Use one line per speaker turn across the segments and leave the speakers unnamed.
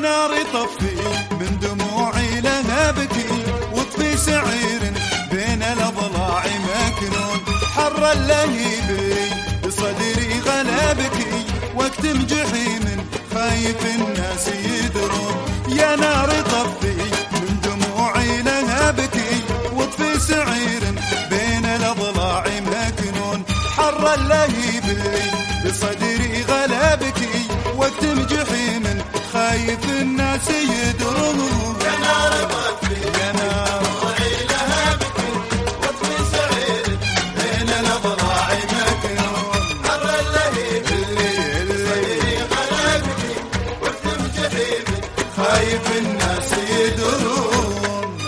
نار طفي من دموعي لها بكي، وطفي سعير بين الأضلاع مكنون، حر اللهيب بصدري غلبكي، واكتم جحيم خايف الناس يدرون. يا نار طفي من دموعي لها بكي، وطفي سعير بين الأضلاع مكنون، حر اللهيب بصدري غلبكي، واكتم جحيم خايف الناس يدرون.
يا نار طفي
يا نار
دموعي لها بكي، وطفي سعير
بين الأضلاع مكنون،
حر اللهيب بصدري غلبكي، واكتم جحيم
خايف الناس يدرون.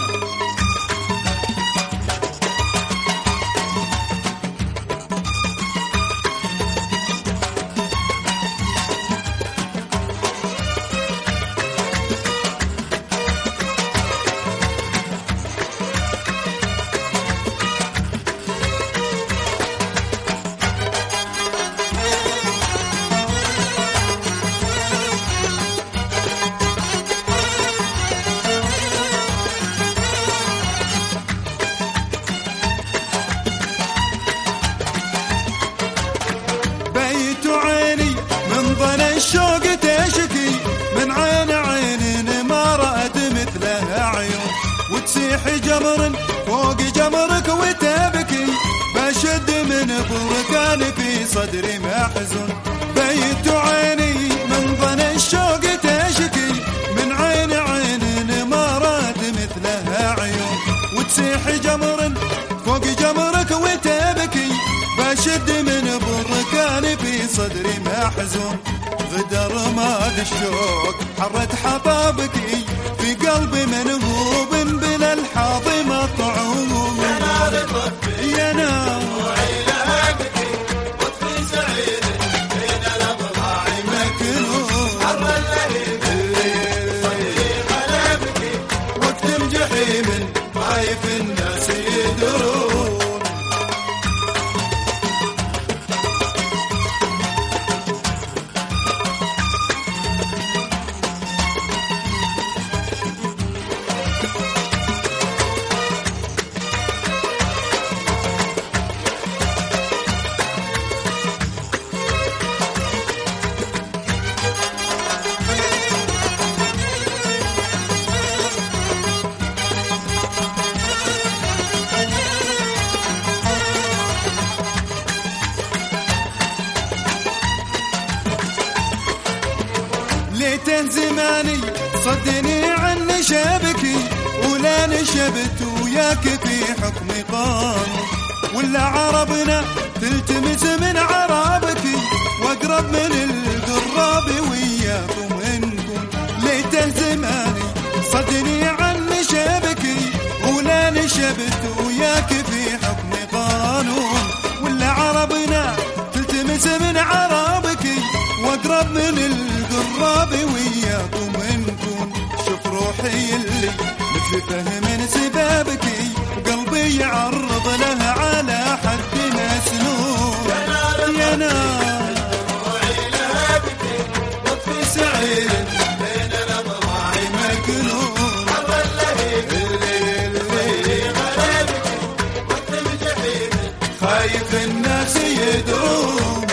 الشوق تشكي من عين عين ما رأت مثلها عيون، وتسيح جمر فوق جمرك وتبكي، بشد من بركان في صدري محزون. بيت عيني من ظن الشوق تشكي من عين عين ما رأت مثلها عيون، وتسيح جمر فوق جمرك وتبكي، بشد من بركان في صدري محزون. غدر ما الشوق حرت حبابكي في قلبي منهوب بلا الحظ مطعوم.
يا نار طفي
يا نار
دموعي لها بكي، وطفي سعير بين الأضلاع
مكنون،
حر اللهيب بصدري غلبكي،
واكتم جحيم خايف الناس يدرون. ليته زماني صدني عن شبكي، ولا نشبت وياك في حكم قانون، ولا عربنا تلتمس من عرابكي، واقرب من القراب وياكم انكم. ليته زماني صدني عن شبكي، ولا نشبت وياك في حكم قانون، ولا عربنا تلتمس من عرابكي، واقرب من القراب وياكم انكم. شوف روحي اللي مثل فهم سبابكي، وقلبي يعرض لها على حد مسنون. يا نار
دموعي لها بكي، وطفي
سعير
بين الأضلاع
مكنون،
حر اللهيب بصدري غلبكي، واكتم جحيم
خايف الناس يدرون.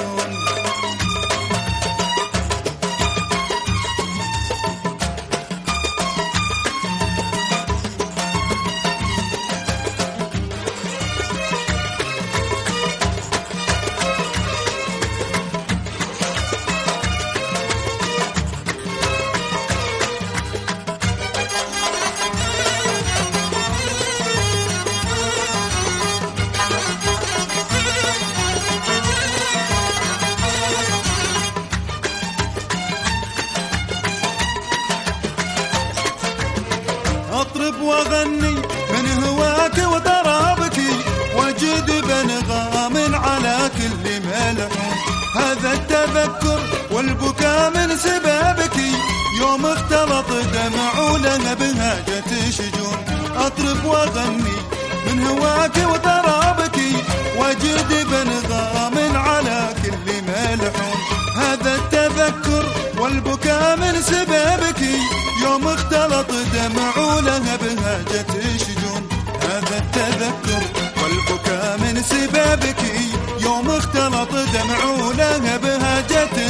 أطرب وأغني من هواك وضرابكي، وأجد بنغام على كل ملحون. هذا التذكر والبكاء من سبابكي، يوم اختلط دمعونا بهاجة شجون. أطرب وأغني من هواك وضرابكي، وأجد بنغام على كل ملحون. هذا التذكر والبكاء من سبابك يوم اختلط دمع ولهبها جت شجون. هذا التذكر والبكاء من سبابك يوم اختلط دمع ولهبها جت